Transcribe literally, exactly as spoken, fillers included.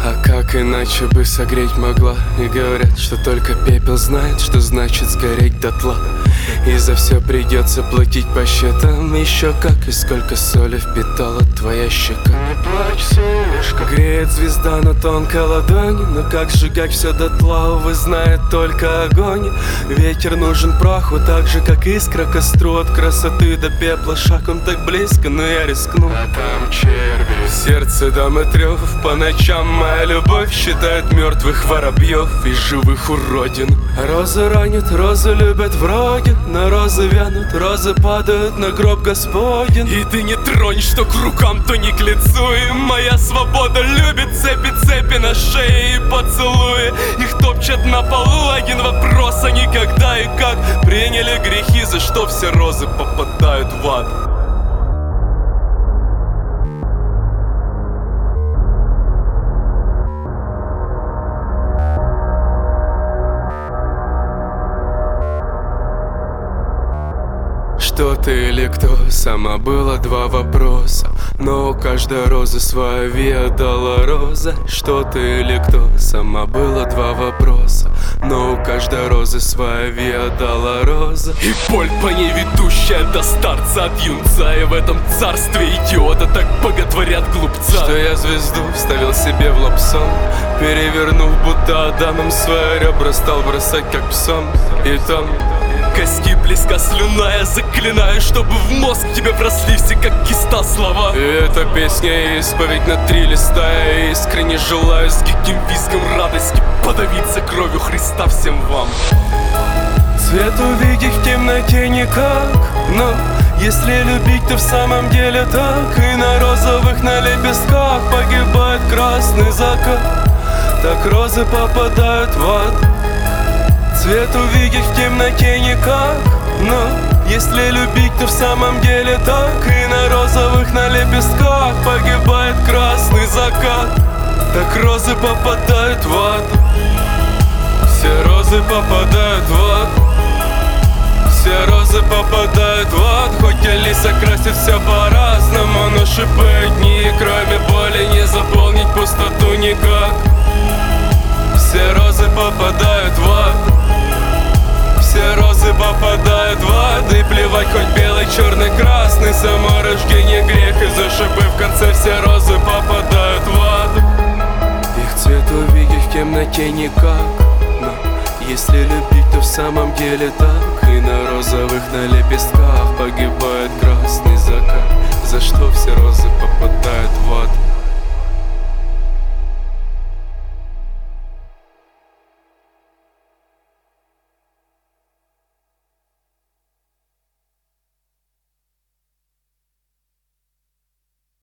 А как иначе бы согреть могла? И говорят, что только пепел знает, что значит сгореть дотла. И за все придется платить по счетам. Еще как, и сколько соли впитала твоя щека. Не плачь, солнышко. Греет звезда на тонкой ладони, но как сжигать все дотла, увы, знает только огонь. Ветер нужен праху, так же как искра костру. От красоты до пепла шаг, он так близко, но я рискну. А там черви. В сердце дам и трёв, по ночам моя любовь считает мертвых воробьев и живых уродин. Розы ранят, розы любят враги, на розы вянут, розы падают на гроб Господень. И ты не тронь, что к рукам, то не к лицу. И моя свобода любит цепи, цепи на шее и поцелуи. Их топчат на полу, один вопрос, а никогда и как приняли грехи, за что все розы попадают в ад. Что ты или кто? Сама было два вопроса, но у каждой розы своя виа долороса. Что ты или кто? Сама было два вопроса, но у каждой розы своя виа долороса. И боль по ней ведущая до старца от юнца. И в этом царстве идиота так боготворят глупца. Что я звезду вставил себе в лоб сон, перевернув будто Адамом свои ребра, стал бросать как псом. И там кости близко слюна, я заклинаю, чтобы в мозг тебе вросли все как киста слова. И эта песня исповедь на три листа. Я искренне желаю с диким визгом радости подавиться кровью Христа всем вам. Цвет увидеть в темноте никак, но если любить, то в самом деле так. И на розовых, на лепестках погибает красный закат. Так розы попадают в ад. Цвет увидеть в темноте никак, но если любить, то в самом деле так. И на розовых, на лепестках погибает красный закат. Так розы попадают в ад. Все розы попадают в ад. Все розы попадают в ад. Хоть Алиса красит все по-разному, но шипы одни, кроме боли не заполнить пустоту никак. Все розы попадают в ад. Все розы попадают в ад. И плевать хоть белый, черный, красный, само рождение грех. И за шипы в конце все розы попадают в ад. Их цвет увидеть в темноте никак, но если любить, то в самом деле так. И на розовых, на лепестках погибает